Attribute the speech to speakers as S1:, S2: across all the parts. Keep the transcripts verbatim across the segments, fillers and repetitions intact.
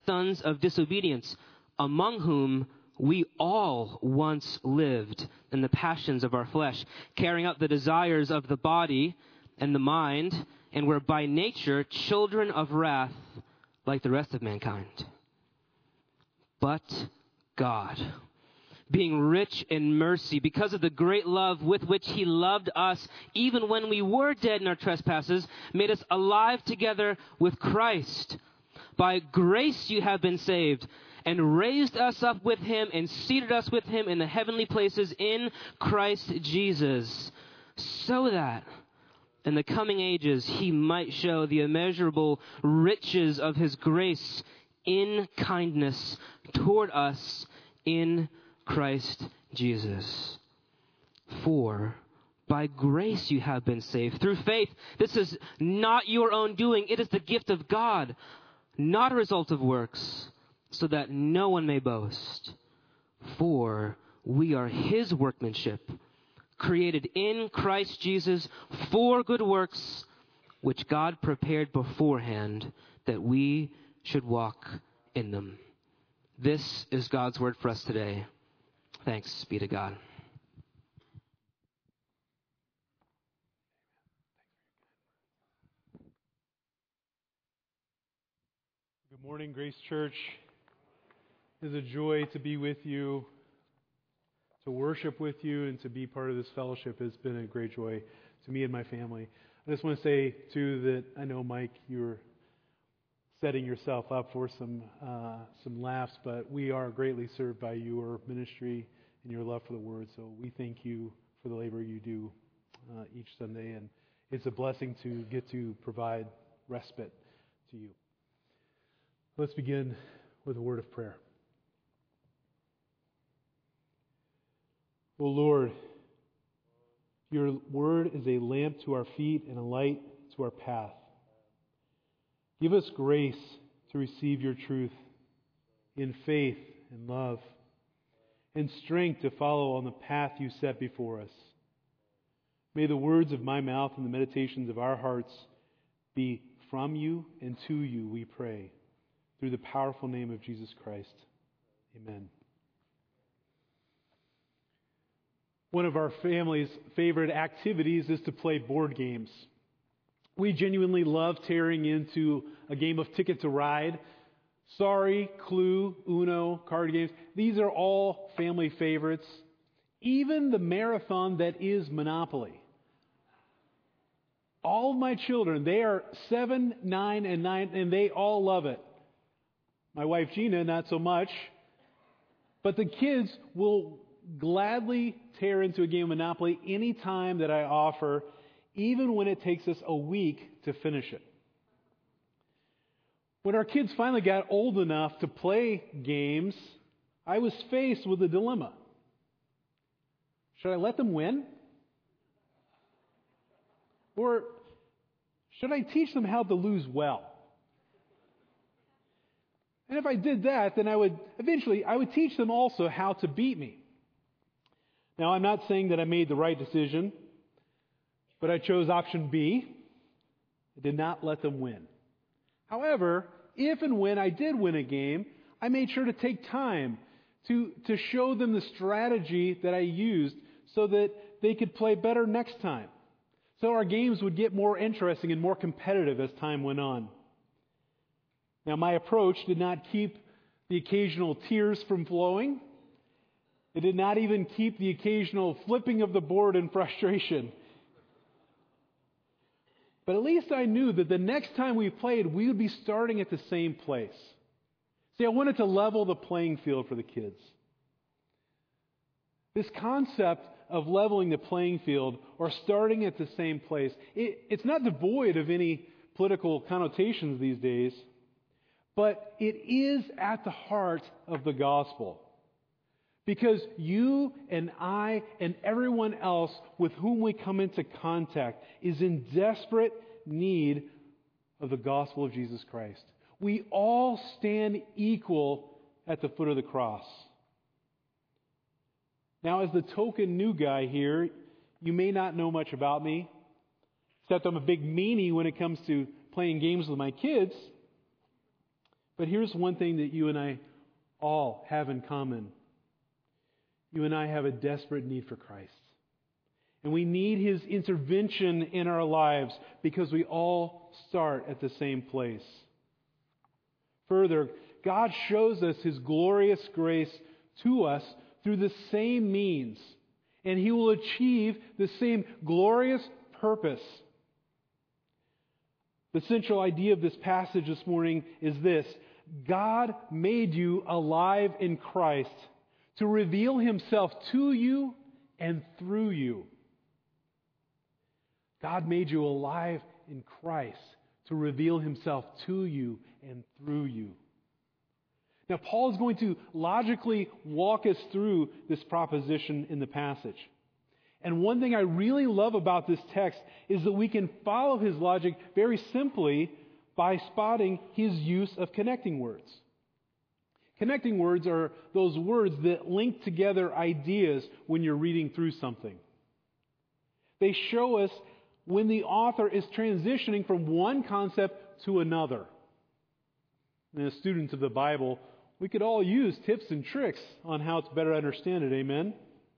S1: sons of disobedience, among whom we all once lived in the passions of our flesh, carrying out the desires of the body and the mind, and were by nature children of wrath like the rest of mankind. But God, being rich in mercy, because of the great love with which he loved us, even when we were dead in our trespasses, made us alive together with Christ. By grace you have been saved, and raised us up with him, and seated us with him in the heavenly places in Christ Jesus, so that in the coming ages he might show the immeasurable riches of his grace in kindness toward us in Christ Jesus. For by grace you have been saved through faith. This is not your own doing. It is the gift of God, not a result of works, so that no one may boast. For we are his workmanship, created in Christ Jesus for good works, which God prepared beforehand that we should walk in them. This is God's word for us today. Thanks be to God.
S2: Good morning, Grace Church. It is a joy to be with you, to worship with you, and to be part of this fellowship. It's been a great joy to me and my family. I just want to say, too, that I know, Mike, you're setting yourself up for some uh, some laughs, but we are greatly served by your ministry and your love for the Word. So we thank you for the labor you do uh, each Sunday, and it's a blessing to get to provide respite to you. Let's begin with a word of prayer. O Lord, your word is a lamp to our feet and a light to our path. Give us grace to receive your truth in faith and love, and strength to follow on the path you set before us. May the words of my mouth and the meditations of our hearts be from you and to you, we pray, through the powerful name of Jesus Christ. Amen. One of our family's favorite activities is to play board games. We genuinely love tearing into a game of Ticket to Ride. Sorry, Clue, Uno, card games. These are all family favorites. Even the marathon that is Monopoly. All of my children, they are seven, nine, and nine, and they all love it. My wife Gina, not so much. But the kids will gladly tear into a game of Monopoly any time that I offer, even when it takes us a week to finish it. When our kids finally got old enough to play games, I was faced with a dilemma. Should I let them win? Or should I teach them how to lose well? And if I did that, then I would eventually I would teach them also how to beat me. Now, I'm not saying that I made the right decision, but I chose option B. I did not let them win. However, if and when I did win a game, I made sure to take time to, to show them the strategy that I used so that they could play better next time. So our games would get more interesting and more competitive as time went on. Now, my approach did not keep the occasional tears from flowing. It did not even keep the occasional flipping of the board in frustration. But at least I knew that the next time we played, we would be starting at the same place. See, I wanted to level the playing field for the kids. This concept of leveling the playing field or starting at the same place, it, it's not devoid of any political connotations these days, but it is at the heart of the gospel. Because you and I and everyone else with whom we come into contact is in desperate need of the gospel of Jesus Christ. We all stand equal at the foot of the cross. Now, as the token new guy here, you may not know much about me, except I'm a big meanie when it comes to playing games with my kids. But here's one thing that you and I all have in common. You and I have a desperate need for Christ. And we need His intervention in our lives because we all start at the same place. Further, God shows us His glorious grace to us through the same means, and He will achieve the same glorious purpose. The central idea of this passage this morning is this: God made you alive in Christ to reveal Himself to you and through you. God made you alive in Christ to reveal Himself to you and through you. Now, Paul is going to logically walk us through this proposition in the passage. And one thing I really love about this text is that we can follow his logic very simply by spotting his use of connecting words. Connecting words are those words that link together ideas when you're reading through something. They show us when the author is transitioning from one concept to another. And as students of the Bible, we could all use tips and tricks on how to better understand it. Amen?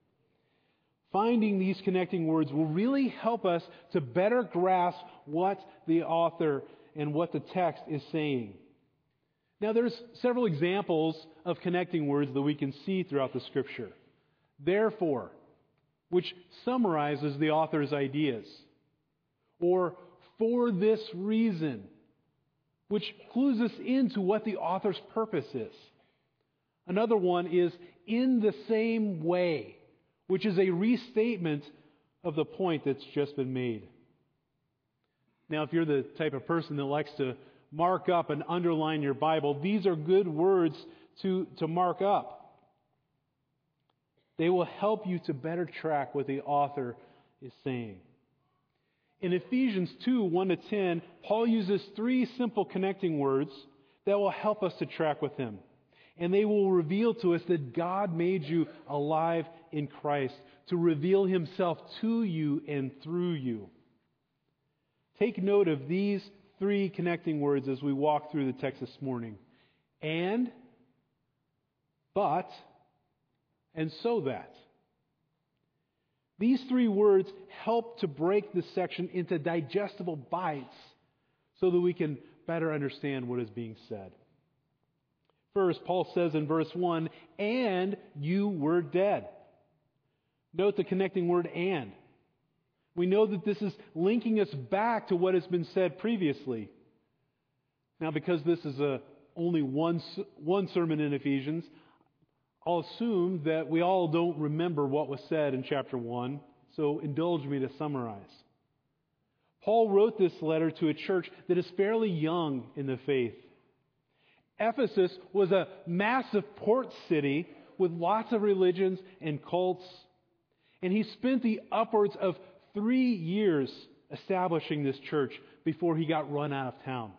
S2: Finding these connecting words will really help us to better grasp what the author and what the text is saying. Now, there's several examples of connecting words that we can see throughout the Scripture. Therefore, which summarizes the author's ideas. Or, for this reason, which clues us into what the author's purpose is. Another one is in the same way, which is a restatement of the point that's just been made. Now, if you're the type of person that likes to mark up and underline your Bible, these are good words to, to mark up. They will help you to better track what the author is saying. In Ephesians two, one to ten, Paul uses three simple connecting words that will help us to track with him. And they will reveal to us that God made you alive in Christ to reveal Himself to you and through you. Take note of these three connecting words as we walk through the text this morning. And, but, and so that. These three words help to break this section into digestible bites so that we can better understand what is being said. First, Paul says in verse one, and you were dead. Note the connecting word and. We know that this is linking us back to what has been said previously. Now, because this is a, only one, one sermon in Ephesians, I'll assume that we all don't remember what was said in chapter one, so indulge me to summarize. Paul wrote this letter to a church that is fairly young in the faith. Ephesus was a massive port city with lots of religions and cults, and he spent the upwards of three years establishing this church before he got run out of town.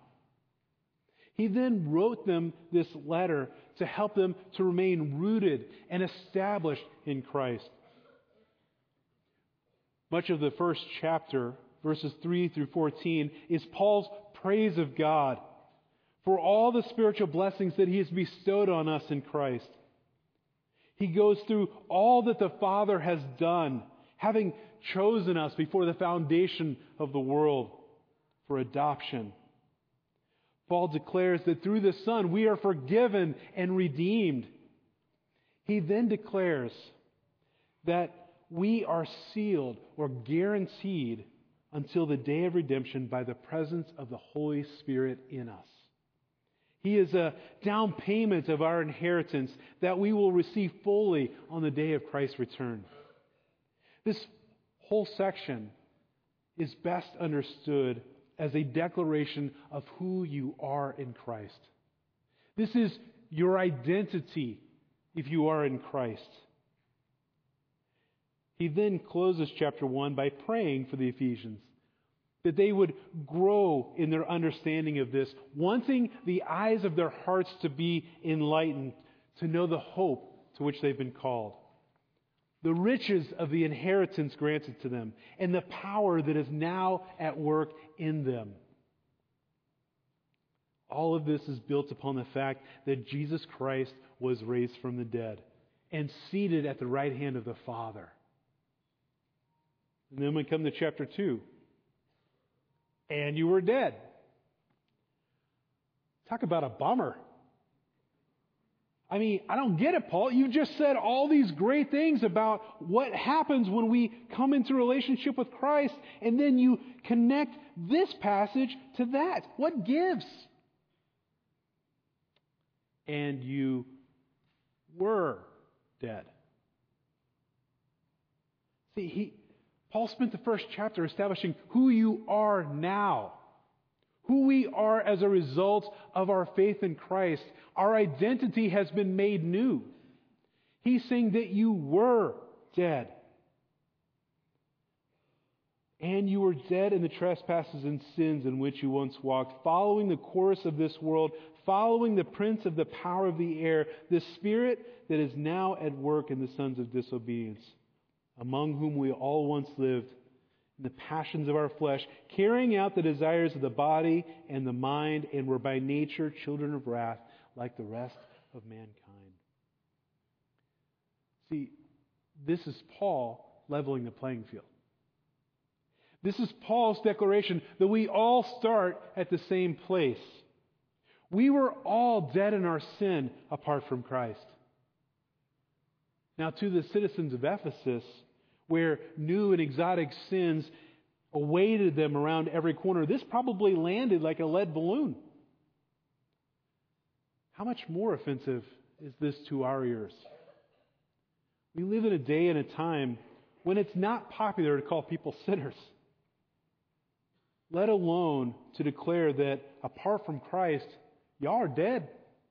S2: He then wrote them this letter to help them to remain rooted and established in Christ. Much of the first chapter, verses three through fourteen, is Paul's praise of God for all the spiritual blessings that He has bestowed on us in Christ. He goes through all that the Father has done, having chosen us before the foundation of the world for adoption. Paul declares that through the Son we are forgiven and redeemed. He then declares that we are sealed or guaranteed until the day of redemption by the presence of the Holy Spirit in us. He is a down payment of our inheritance that we will receive fully on the day of Christ's return. This whole section is best understood as a declaration of who you are in Christ. This is your identity if you are in Christ. He then closes chapter one by praying for the Ephesians, that they would grow in their understanding of this, wanting the eyes of their hearts to be enlightened, to know the hope to which they've been called, the riches of the inheritance granted to them, and the power that is now at work in them. all of this is built upon the fact that Jesus Christ was raised from the dead and seated at the right hand of the Father. And then we come to chapter two. And you were dead. Talk about a bummer. I mean, I don't get it, Paul. You just said all these great things about what happens when we come into relationship with Christ, and then you connect this passage to that. What gives? And you were dead. See, he, Paul spent the first chapter establishing who you are now. Who we are as a result of our faith in Christ. Our identity has been made new. He's saying that you were dead. And you were dead in the trespasses and sins in which you once walked, following the course of this world, following the prince of the power of the air, the spirit that is now at work in the sons of disobedience, among whom we all once lived in the passions of our flesh, carrying out the desires of the body and the mind, and were by nature children of wrath, like the rest of mankind. See, this is Paul leveling the playing field. This is Paul's declaration that we all start at the same place. We were all dead in our sin apart from Christ. Now, to the citizens of Ephesus, where new and exotic sins awaited them around every corner, this probably landed like a lead balloon. How much more offensive is this to our ears? We live in a day and a time when it's not popular to call people sinners, let alone to declare that apart from Christ, y'all are dead.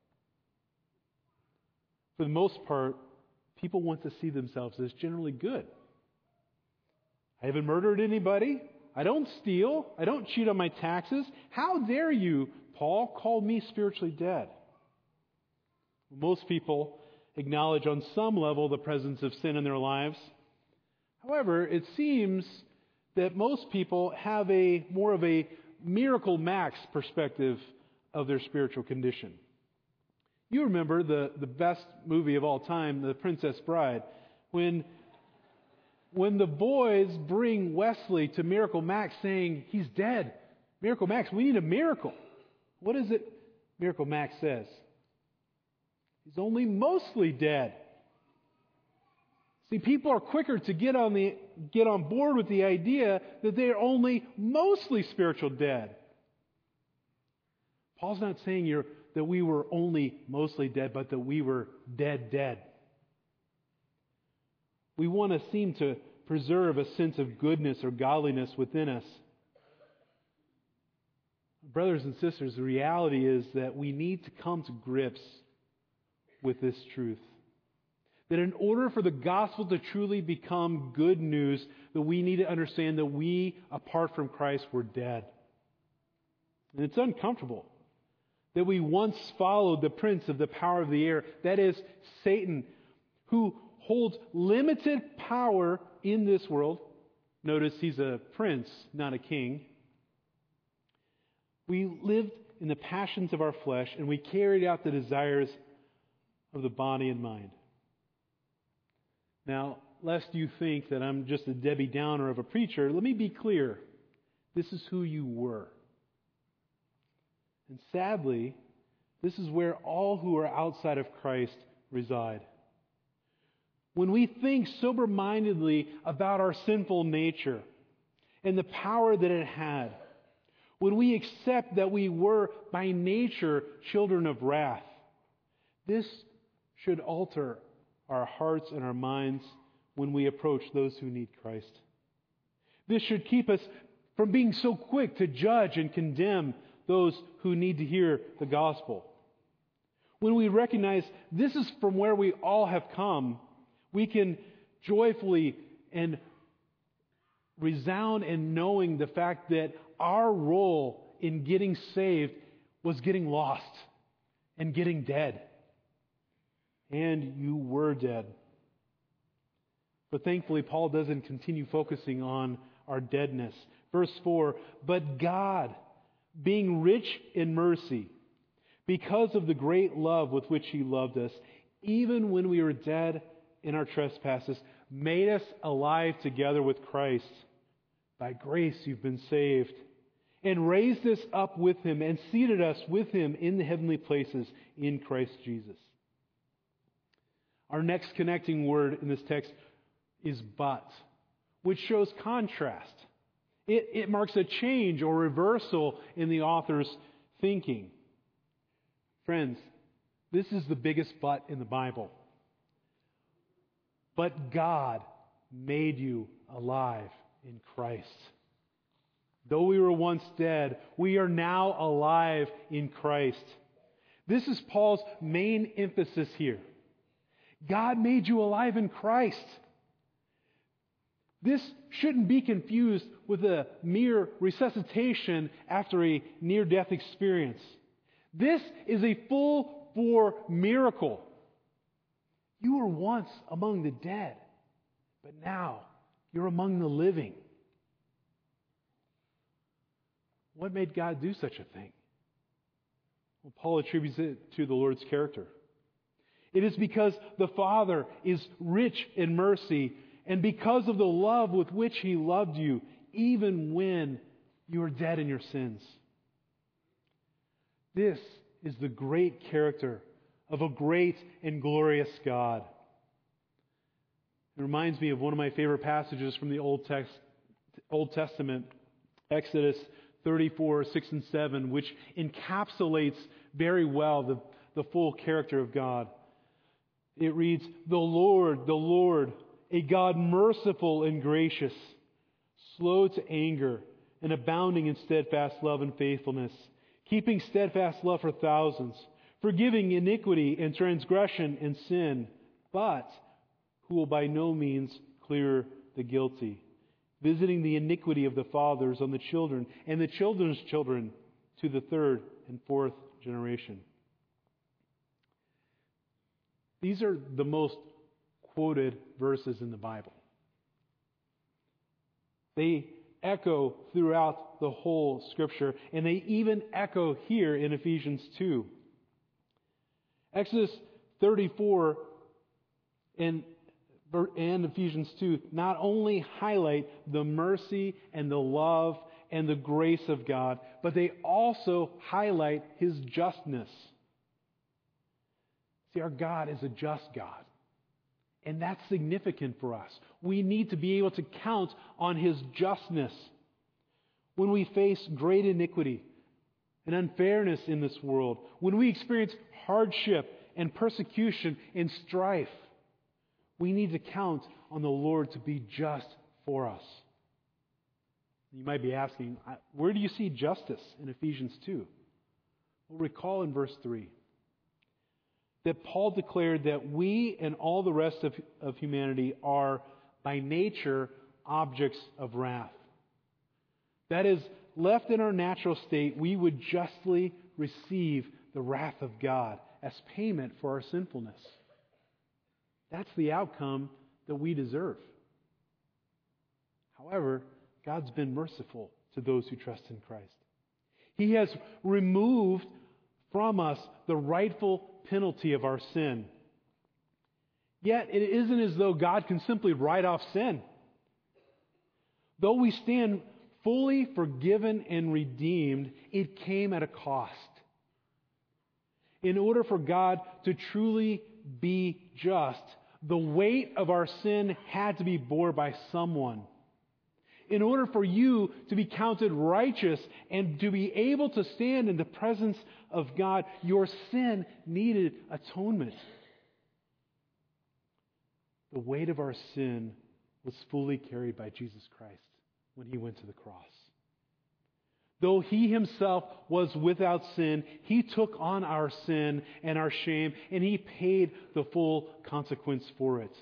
S2: For the most part, people want to see themselves as generally good. I haven't murdered anybody. I don't steal. I don't cheat on my taxes. How dare you, Paul, call me spiritually dead? Most people acknowledge on some level the presence of sin in their lives. However, it seems that most people have a more of a miracle max perspective of their spiritual condition. You remember the, the best movie of all time, The Princess Bride, when When the boys bring Wesley to Miracle Max saying, he's dead. Miracle Max, we need a miracle. What is it Miracle Max says? He's only mostly dead. See, people are quicker to get on the get on board with the idea that they are only mostly spiritual dead. Paul's not saying you're, that we were only mostly dead, but that we were dead, dead. We want to seem to preserve a sense of goodness or godliness within us. Brothers and sisters, the reality is that we need to come to grips with this truth. That in order for the gospel to truly become good news, that we need to understand that we, apart from Christ, were dead. And it's uncomfortable that we once followed the prince of the power of the air, that is, Satan, who holds limited power in this world. Notice he's a prince, not a king. We lived in the passions of our flesh, and we carried out the desires of the body and mind. Now, lest you think that I'm just a Debbie Downer of a preacher, let me be clear. This is who you were. And sadly, this is where all who are outside of Christ reside. When we think sober-mindedly about our sinful nature and the power that it had, when we accept that we were by nature children of wrath, this should alter our hearts and our minds when we approach those who need Christ. This should keep us from being so quick to judge and condemn those who need to hear the gospel. When we recognize this is from where we all have come, we can joyfully and resound in knowing the fact that our role in getting saved was getting lost and getting dead. And you were dead. But thankfully, Paul doesn't continue focusing on our deadness. Verse four, but God, being rich in mercy, because of the great love with which He loved us, even when we were dead in our trespasses, made us alive together with Christ. By grace you've been saved. And raised us up with Him and seated us with Him in the heavenly places in Christ Jesus. Our next connecting word in this text is but, which shows contrast. It, it marks a change or reversal in the author's thinking. Friends, this is the biggest but in the Bible. But God made you alive in Christ. Though we were once dead, we are now alive in Christ. This is Paul's main emphasis here. God made you alive in Christ. This shouldn't be confused with a mere resuscitation after a near-death experience. This is a full-bore miracle. You were once among the dead, but now you're among the living. What made God do such a thing? Well, Paul attributes it to the Lord's character. It is because the Father is rich in mercy, and because of the love with which He loved you, even when you were dead in your sins. This is the great character of a great and glorious God. It reminds me of one of my favorite passages from the Old text, Old Testament, Exodus thirty-four, six and seven, which encapsulates very well the, the full character of God. It reads, "The Lord, the Lord, a God merciful and gracious, slow to anger, and abounding in steadfast love and faithfulness, keeping steadfast love for thousands, forgiving iniquity and transgression and sin, but who will by no means clear the guilty, visiting the iniquity of the fathers on the children and the children's children to the third and fourth generation." These are the most quoted verses in the Bible. They echo throughout the whole Scripture, and they even echo here in Ephesians two. Exodus thirty-four and, and Ephesians two not only highlight the mercy and the love and the grace of God, but they also highlight His justness. See, our God is a just God. And that's significant for us. We need to be able to count on His justness. When we face great iniquity and unfairness in this world, when we experience hardship and persecution and strife, we need to count on the Lord to be just for us. You might be asking, where do you see justice in Ephesians two? Well, recall in verse three. That Paul declared that we and all the rest of, of humanity are, by nature, objects of wrath. That is, left in our natural state, we would justly receive the wrath of God as payment for our sinfulness. That's the outcome that we deserve. However, God's been merciful to those who trust in Christ. He has removed from us the rightful penalty of our sin. Yet it isn't as though God can simply write off sin. Though we stand fully forgiven and redeemed, it came at a cost. In order for God to truly be just, the weight of our sin had to be borne by someone. In order for you to be counted righteous and to be able to stand in the presence of God, your sin needed atonement. The weight of our sin was fully carried by Jesus Christ when He went to the cross. Though He Himself was without sin, He took on our sin and our shame, and He paid the full consequence for it.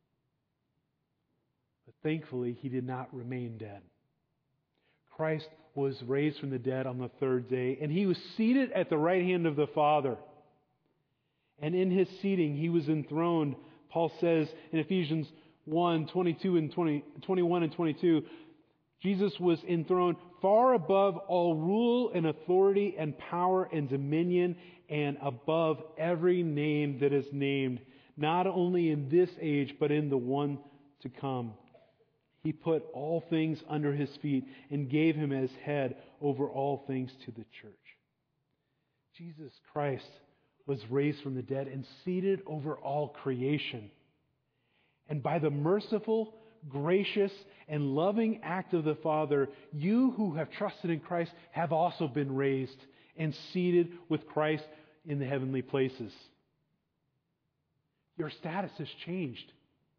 S2: But thankfully, He did not remain dead. Christ was raised from the dead on the third day, and He was seated at the right hand of the Father. And in His seating, He was enthroned. Paul says in Ephesians one, twenty-two and twenty, twenty-one and twenty-two, Jesus was enthroned far above all rule and authority and power and dominion, and above every name that is named, not only in this age, but in the one to come. He put all things under His feet and gave Him as head over all things to the church. Jesus Christ was raised from the dead and seated over all creation. And by the merciful, gracious, and loving act of the Father, you who have trusted in Christ have also been raised and seated with Christ in the heavenly places. Your status has changed.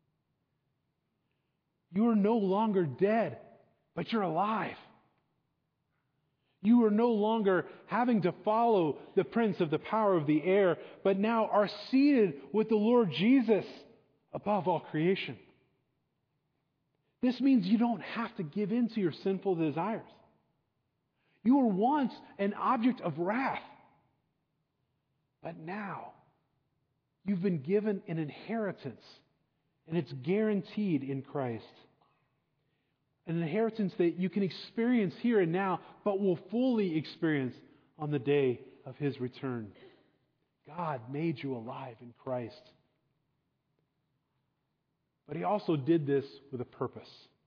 S2: You are no longer dead, but you're alive. You are no longer having to follow the prince of the power of the air, but now are seated with the Lord Jesus above all creation. This means you don't have to give in to your sinful desires. You were once an object of wrath, but now you've been given an inheritance, and it's guaranteed in Christ. An inheritance that you can experience here and now, but will fully experience on the day of His return. God made you alive in Christ. But He also did this with a purpose.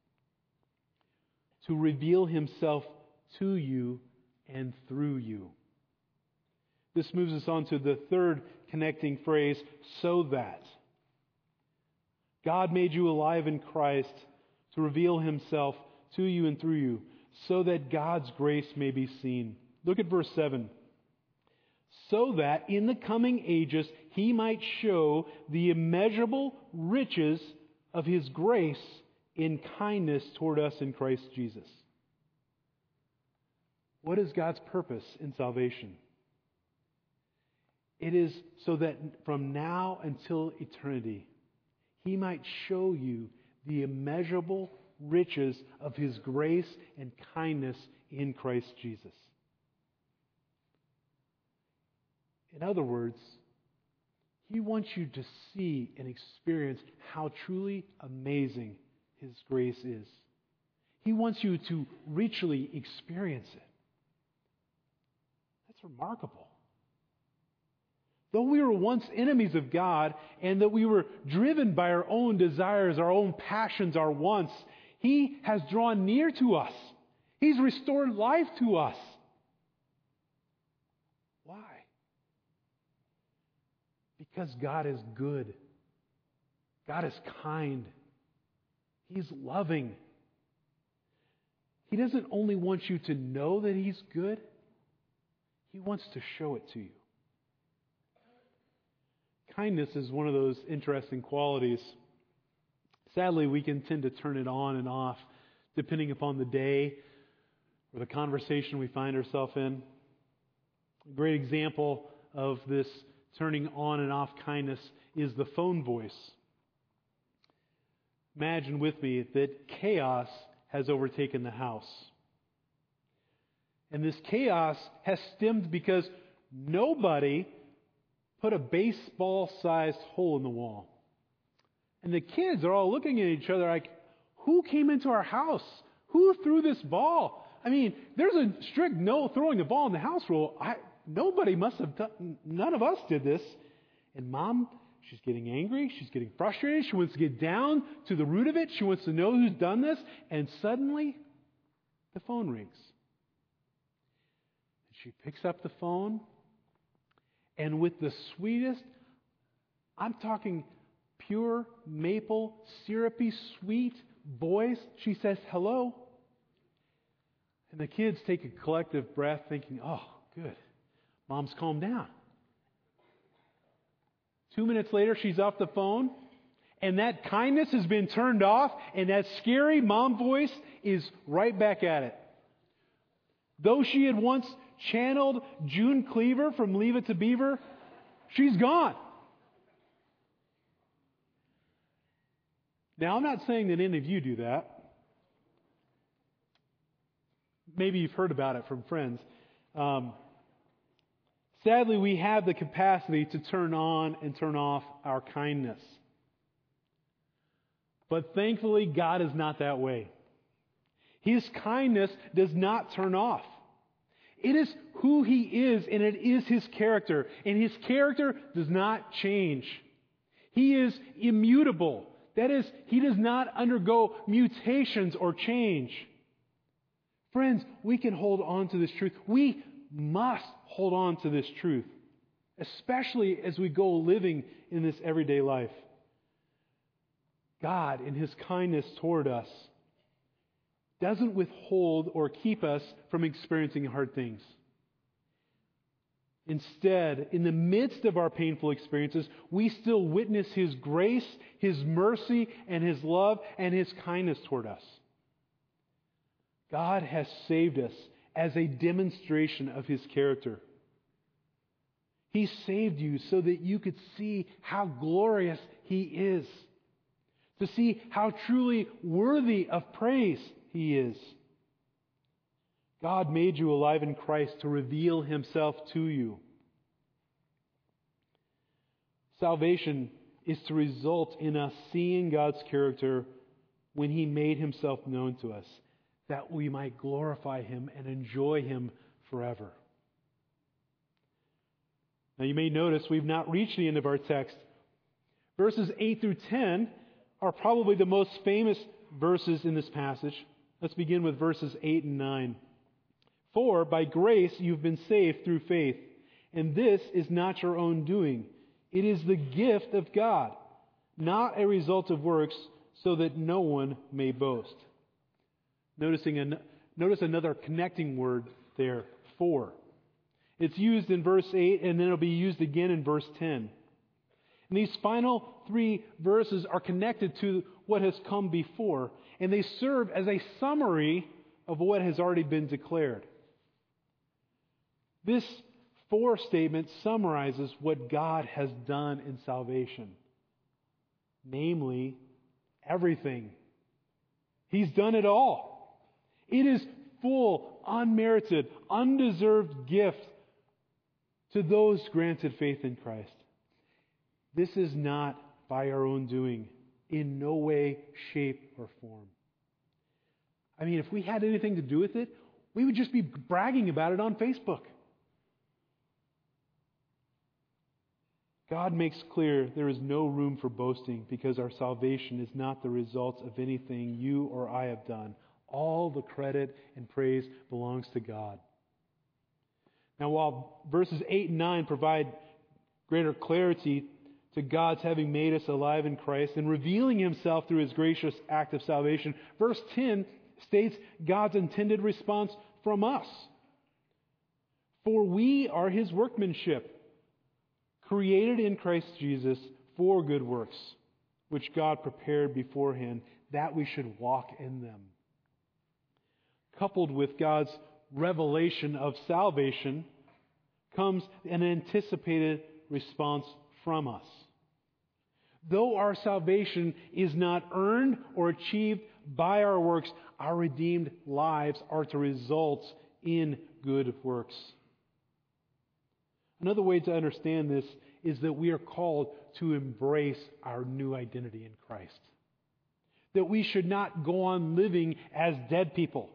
S2: To reveal Himself to you and through you. This moves us on to the third connecting phrase, so that. God made you alive in Christ to reveal Himself to you and through you, so that God's grace may be seen. Look at verse seven. So that in the coming ages He might show the immeasurable riches of His grace in kindness toward us in Christ Jesus. What is God's purpose in salvation? It is so that from now until eternity, He might show you the immeasurable riches of His grace and kindness in Christ Jesus. In other words, He wants you to see and experience how truly amazing His grace is. He wants you to richly experience it. That's remarkable. Though we were once enemies of God and that we were driven by our own desires, our own passions, our wants, He has drawn near to us. He's restored life to us. Why? Because God is good. God is kind. He's loving. He doesn't only want you to know that He's good, He wants to show it to you. Kindness is one of those interesting qualities. Sadly, we can tend to turn it on and off depending upon the day or the conversation we find ourselves in. A great example of this turning on and off kindness is the phone voice. Imagine with me that chaos has overtaken the house. And this chaos has stemmed because nobody put a baseball-sized hole in the wall. And the kids are all looking at each other like, who came into our house? Who threw this ball? I mean, there's a strict no throwing the ball in the house rule. I, nobody must have done, none of us did this. And Mom, she's getting angry. She's getting frustrated. She wants to get down to the root of it. She wants to know who's done this. And suddenly, the phone rings. She picks up the phone. And with the sweetest, I'm talking pure maple, syrupy, sweet voice, she says, hello. And the kids take a collective breath thinking, oh, good. Mom's calmed down. Two minutes later, she's off the phone. And that kindness has been turned off. And that scary mom voice is right back at it. Though she had once channeled June Cleaver from Leave It to Beaver, she's gone. Now, I'm not saying that any of you do that. Maybe you've heard about it from friends. Um, sadly, we have the capacity to turn on and turn off our kindness. But thankfully, God is not that way. His kindness does not turn off. It is who He is, and it is His character. And His character does not change. He is immutable. That is, He does not undergo mutations or change. Friends, we can hold on to this truth. We must hold on to this truth, especially as we go living in this everyday life. God, in His kindness toward us, doesn't withhold or keep us from experiencing hard things. Instead, in the midst of our painful experiences, we still witness His grace, His mercy, and His love, and His kindness toward us. God has saved us as a demonstration of His character. He saved you so that you could see how glorious He is, to see how truly worthy of praise He is. God made you alive in Christ to reveal Himself to you. Salvation is to result in us seeing God's character when He made Himself known to us, that we might glorify Him and enjoy Him forever. Now you may notice we've not reached the end of our text. Verses eight through ten are probably the most famous verses in this passage. Let's begin with verses eight and nine. For by grace you've been saved through faith, and this is not your own doing. It is the gift of God, not a result of works, so that no one may boast. Noticing an, notice another connecting word there, for. It's used in verse eight, and then it'll be used again in verse ten. And these final three verses are connected to what has come before, and they serve as a summary of what has already been declared. This for statement summarizes what God has done in salvation. Namely, everything. He's done it all. It is full, unmerited, undeserved gift to those granted faith in Christ. This is not by our own doing, in no way, shape, or form. I mean, if we had anything to do with it, we would just be bragging about it on Facebook. God makes clear there is no room for boasting because our salvation is not the result of anything you or I have done. All the credit and praise belongs to God. Now, while verses eight and nine provide greater clarity to God's having made us alive in Christ and revealing Himself through His gracious act of salvation, verse ten states God's intended response from us. For we are His workmanship, created in Christ Jesus for good works, which God prepared beforehand that we should walk in them. Coupled with God's revelation of salvation comes an anticipated response from us. Though our salvation is not earned or achieved by our works, our redeemed lives are to result in good works. Another way to understand this is that we are called to embrace our new identity in Christ. That we should not go on living as dead people.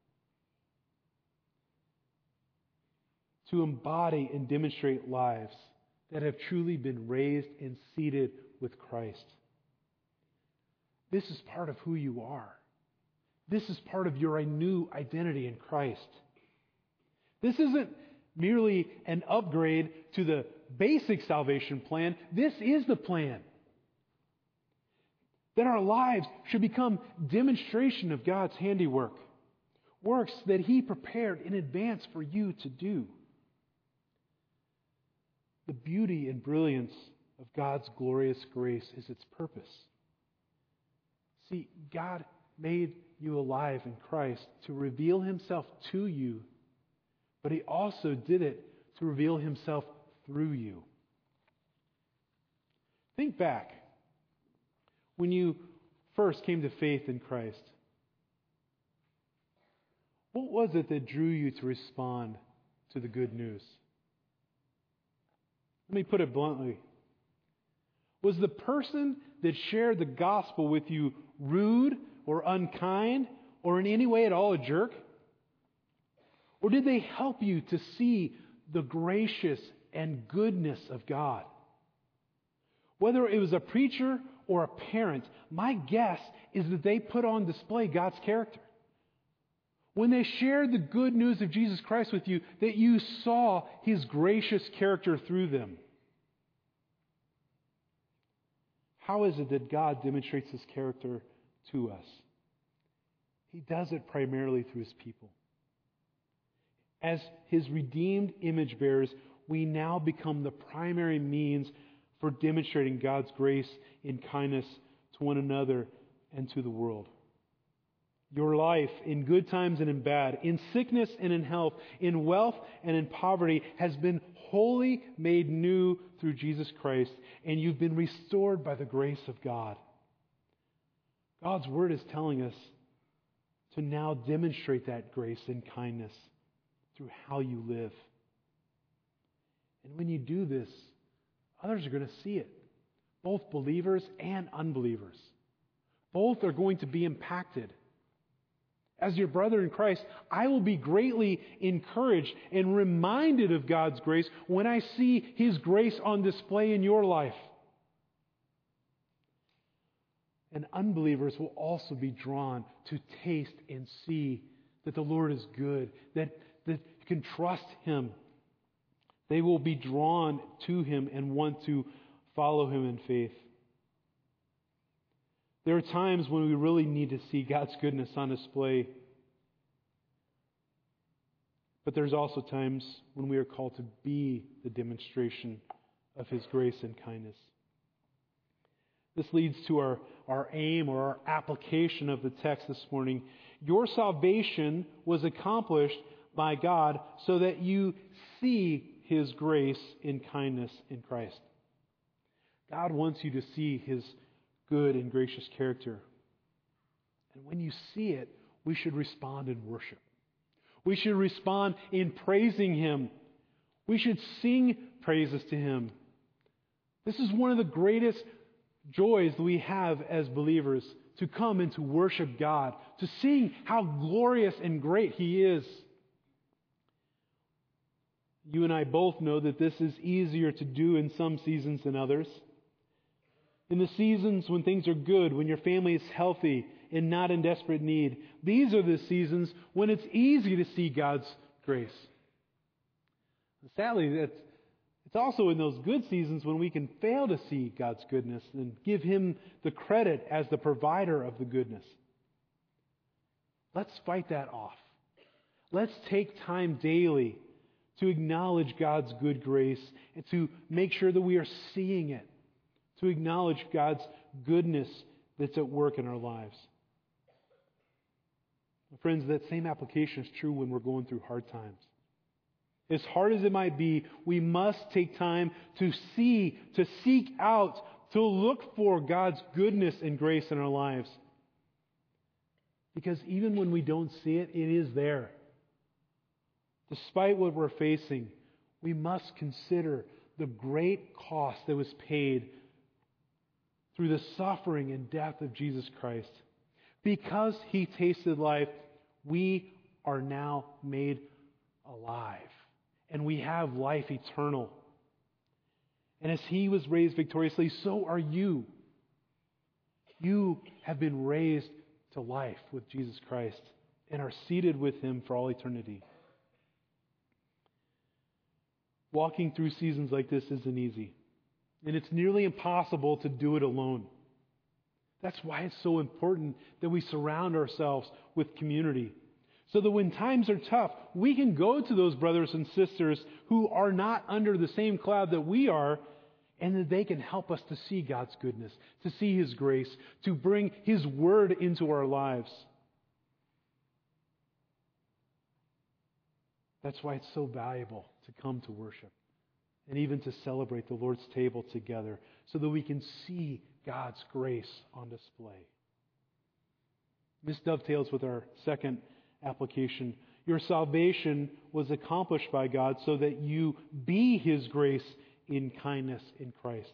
S2: To embody and demonstrate lives that have truly been raised and seated with Christ. This is part of who you are. This is part of your new identity in Christ. This isn't merely an upgrade to the basic salvation plan. This is the plan. That our lives should become demonstration of God's handiwork. Works that He prepared in advance for you to do. The beauty and brilliance of God's glorious grace is its purpose. See, God made you alive in Christ to reveal Himself to you, but He also did it to reveal Himself through you. Think back when you first came to faith in Christ. What was it that drew you to respond to the good news? Let me put it bluntly. Was the person that shared the gospel with you rude or unkind or in any way at all a jerk? Or did they help you to see the gracious and goodness of God? Whether it was a preacher or a parent, my guess is that they put on display God's character. When they shared the good news of Jesus Christ with you, that you saw His gracious character through them. How is it that God demonstrates His character to us? He does it primarily through His people. As His redeemed image bearers, we now become the primary means for demonstrating God's grace and kindness to one another and to the world. Your life, in good times and in bad, in sickness and in health, in wealth and in poverty, has been wholly made new through Jesus Christ, and you've been restored by the grace of God. God's Word is telling us to now demonstrate that grace and kindness through how you live. And when you do this, others are going to see it, both believers and unbelievers. Both are going to be impacted. As your brother in Christ, I will be greatly encouraged and reminded of God's grace when I see His grace on display in your life. And unbelievers will also be drawn to taste and see that the Lord is good, that, that you can trust Him. They will be drawn to Him and want to follow Him in faith. There are times when we really need to see God's goodness on display. But there's also times when we are called to be the demonstration of His grace and kindness. This leads to our, our aim or our application of the text this morning. Your salvation was accomplished by God so that you see His grace and kindness in Christ. God wants you to see His good and gracious character. And when you see it, we should respond in worship. We should respond in praising Him. We should sing praises to Him. This is one of the greatest joys that we have as believers, to come and to worship God, to sing how glorious and great He is. You and I both know that this is easier to do in some seasons than others. In the seasons when things are good, when your family is healthy and not in desperate need, these are the seasons when it's easy to see God's grace. Sadly, it's, it's also in those good seasons when we can fail to see God's goodness and give Him the credit as the provider of the goodness. Let's fight that off. Let's take time daily to acknowledge God's good grace and to make sure that we are seeing it, to acknowledge God's goodness that's at work in our lives. Friends, that same application is true when we're going through hard times. As hard as it might be, we must take time to see, to seek out, to look for God's goodness and grace in our lives. Because even when we don't see it, it is there. Despite what we're facing, we must consider the great cost that was paid through the suffering and death of Jesus Christ. Because He tasted life, we are now made alive. And we have life eternal. And as He was raised victoriously, so are you. You have been raised to life with Jesus Christ and are seated with Him for all eternity. Walking through seasons like this isn't easy. And it's nearly impossible to do it alone. That's why it's so important that we surround ourselves with community. So that when times are tough, we can go to those brothers and sisters who are not under the same cloud that we are, and that they can help us to see God's goodness, to see His grace, to bring His Word into our lives. That's why it's so valuable to come to worship and even to celebrate the Lord's table together so that we can see God's grace on display. This dovetails with our second application. Your salvation was accomplished by God so that you be His grace in kindness in Christ.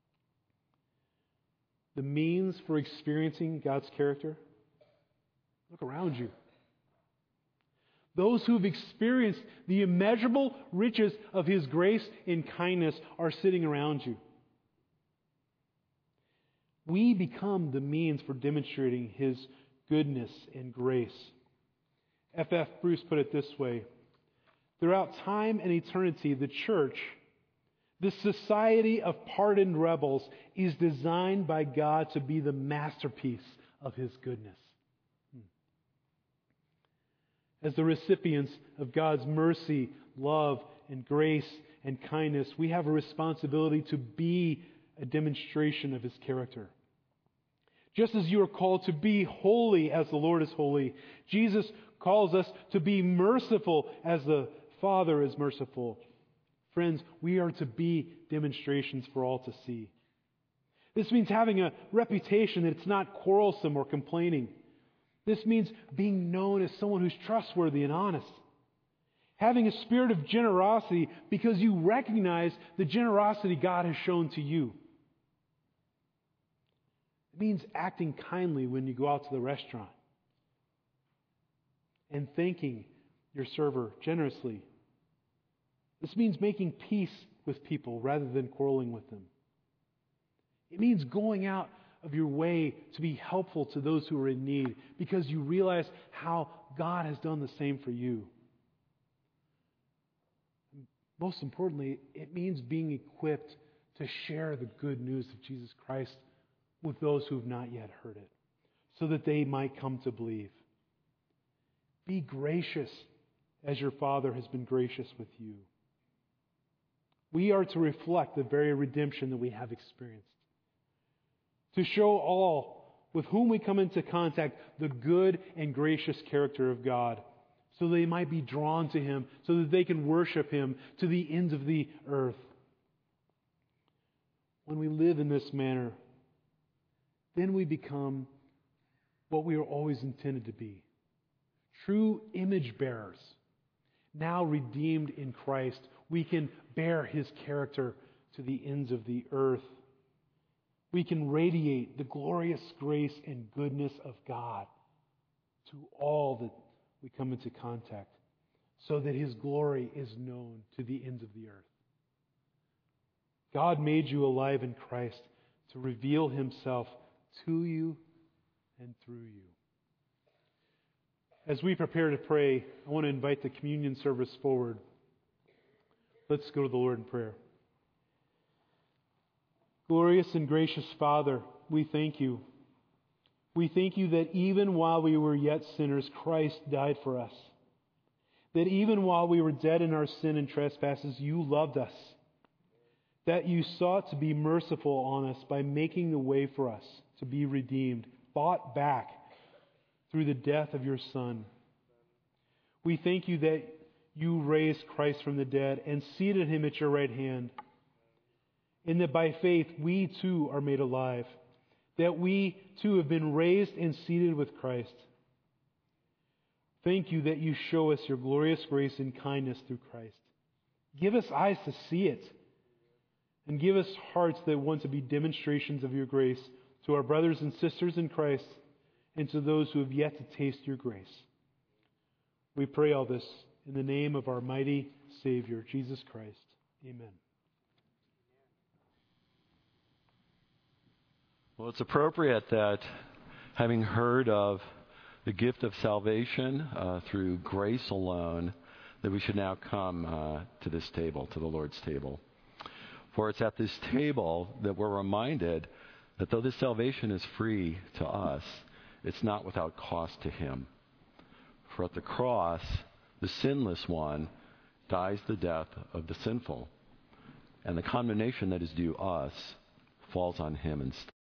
S2: The means for experiencing God's character Look around you. Those who've experienced the immeasurable riches of His grace and kindness are sitting around you. We become the means for demonstrating His goodness and grace. F F Bruce put it this way: throughout time and eternity, the church, this society of pardoned rebels, is designed by God to be the masterpiece of His goodness. As the recipients of God's mercy, love, and grace and kindness, we have a responsibility to be a demonstration of His character. Just as you are called to be holy as the Lord is holy, Jesus calls us to be merciful as the Father is merciful. Friends, we are to be demonstrations for all to see. This means having a reputation that it's not quarrelsome or complaining. This means being known as someone who's trustworthy and honest. Having a spirit of generosity because you recognize the generosity God has shown to you. It means acting kindly when you go out to the restaurant and thanking your server generously. This means making peace with people rather than quarreling with them. It means going out of your way to be helpful to those who are in need because you realize how God has done the same for you. Most importantly, it means being equipped to share the good news of Jesus Christ with those who have not yet heard it, so that they might come to believe. Be gracious as your Father has been gracious with you. We are to reflect the very redemption that we have experienced. To show all with whom we come into contact the good and gracious character of God, so they might be drawn to Him, so that they can worship Him to the ends of the earth. When we live in this manner, then we become what we are always intended to be. True image bearers. Now redeemed in Christ, we can bear His character to the ends of the earth. We can radiate the glorious grace and goodness of God to all that we come into contact, so that His glory is known to the ends of the earth. God made you alive in Christ to reveal Himself to you and through you. As we prepare to pray, I want to invite the communion service forward. Let's go to the Lord in prayer. Glorious and gracious Father, we thank You. We thank You that even while we were yet sinners, Christ died for us. That even while we were dead in our sin and trespasses, You loved us. That You sought to be merciful on us by making the way for us to be redeemed, bought back through the death of Your Son. We thank You that You raised Christ from the dead and seated Him at Your right hand. And that by faith we too are made alive. That we too have been raised and seated with Christ. Thank You that You show us Your glorious grace and kindness through Christ. Give us eyes to see it. And give us hearts that want to be demonstrations of Your grace to our brothers and sisters in Christ and to those who have yet to taste Your grace. We pray all this in the name of our mighty Savior, Jesus Christ. Amen.
S3: Well, it's appropriate that, having heard of the gift of salvation uh, through grace alone, that we should now come uh, to this table, to the Lord's table. For it's at this table that we're reminded that though this salvation is free to us, it's not without cost to Him. For at the cross, the sinless one dies the death of the sinful, and the condemnation that is due us falls on Him instead.